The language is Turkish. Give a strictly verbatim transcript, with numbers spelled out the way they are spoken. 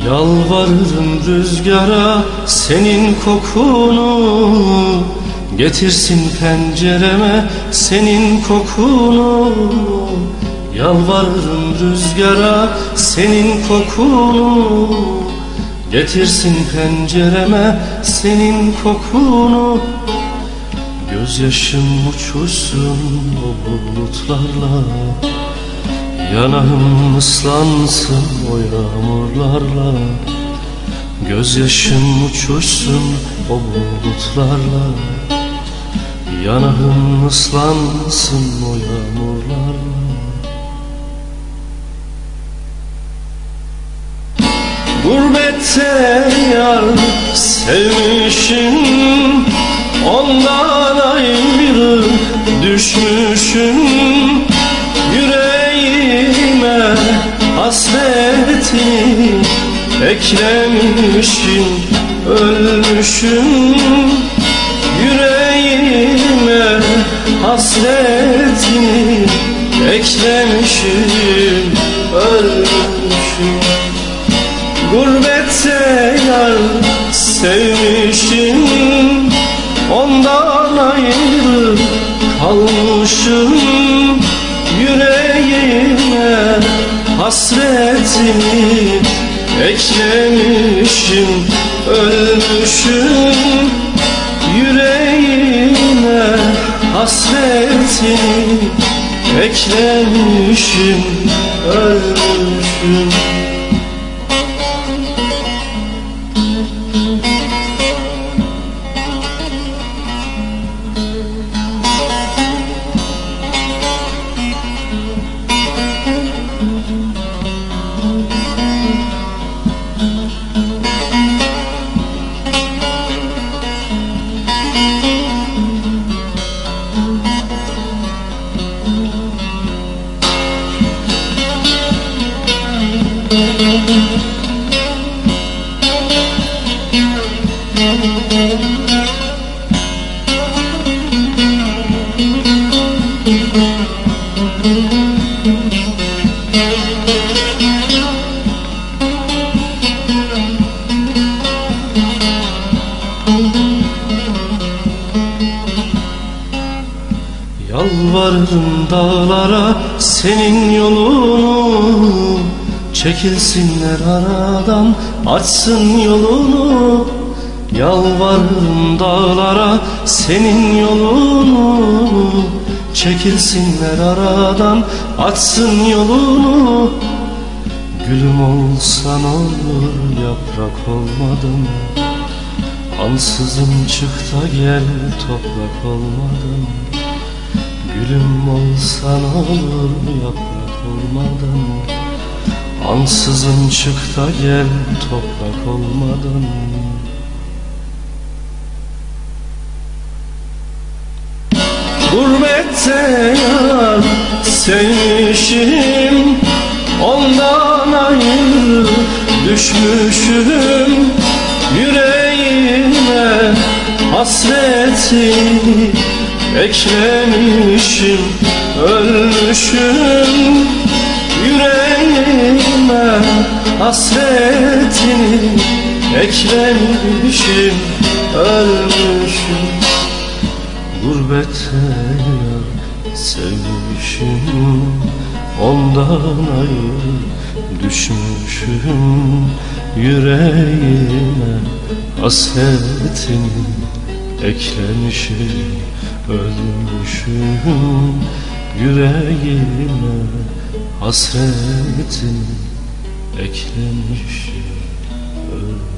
Yalvarırım rüzgara senin kokunu, getirsin pencereme senin kokunu. Yalvarırım rüzgara senin kokunu, getirsin pencereme senin kokunu. Gözyaşım uçuşsun o bulutlarla, yanağım ıslansın o yağmurlarla. Gözyaşım uçuşsun o bulutlarla, yanağım ıslansın o yağmurlarla. Gurbette yar sevmişim, ondan ayrı düşmüşüm. Yüreğime hasreti eklemişim, ölmüşüm. Yüreğime hasreti eklemişim, ölmüşüm. Gurbette yar sevmişim, ondan ayrı kalmışım. Yüreğime hasretini eklemişim, ölmüşüm. Yüreğime hasretini eklemişim, ölmüşüm. Yalvarırım dağlara senin yolunu, çekilsinler aradan açsın yolunu. Yalvarırım dağlara senin yolunu, çekilsinler aradan açsın yolunu. Gülüm olsan olur yaprak olmadım, ansızın çık da gel toprak olmadım. Gülüm olsan olur yaprak olmadan, ansızın çık da gel toprak olmadan. Gurbette yar sevmişim, ondan ayrı düşmüşüm. Yüreğime hasreti eklemişim, ölmüşüm. Yüreğime hasretini eklemişim, ölmüşüm. Gurbette yar sevmişim, ondan ayrı düşmüşüm. Yüreğime hasretini eklemişim, ölmüşüm. Yüreğime hasretini eklemişim, ölmüşüm.